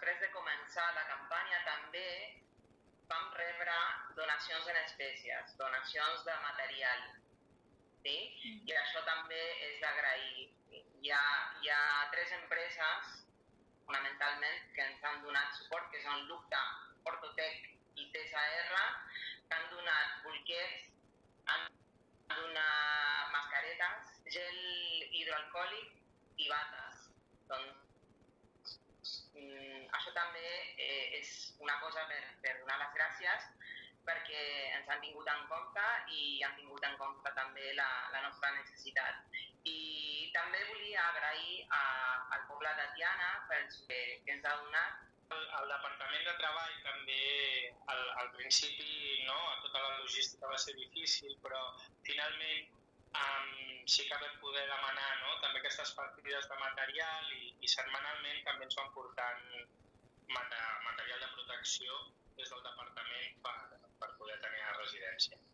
després de començar la campanya també vam rebre donacions en espècies, donacions de material. Sí? I això també és d'agrair. Hi ha 3 empreses, fonamentalment, que ens han donat suport, que són Lucta, Ortotec i TSR, que han donat bolquers, han donat mascaretes, gel hidroalcohòlic i bates. Doncs això també és una cosa per donar les gràcies, perquè ens han tingut en compte i han tingut en compte també la nostra necessitat. I també volia agrair al poble de Tiana pel que ens ha donat. El Departament de Treball també al principi a tota la logística va ser difícil, però finalment sí que vam poder demanar també aquestes partides de material i setmanalment també ens van portant material de protecció des del departament per poder tenir a la residència.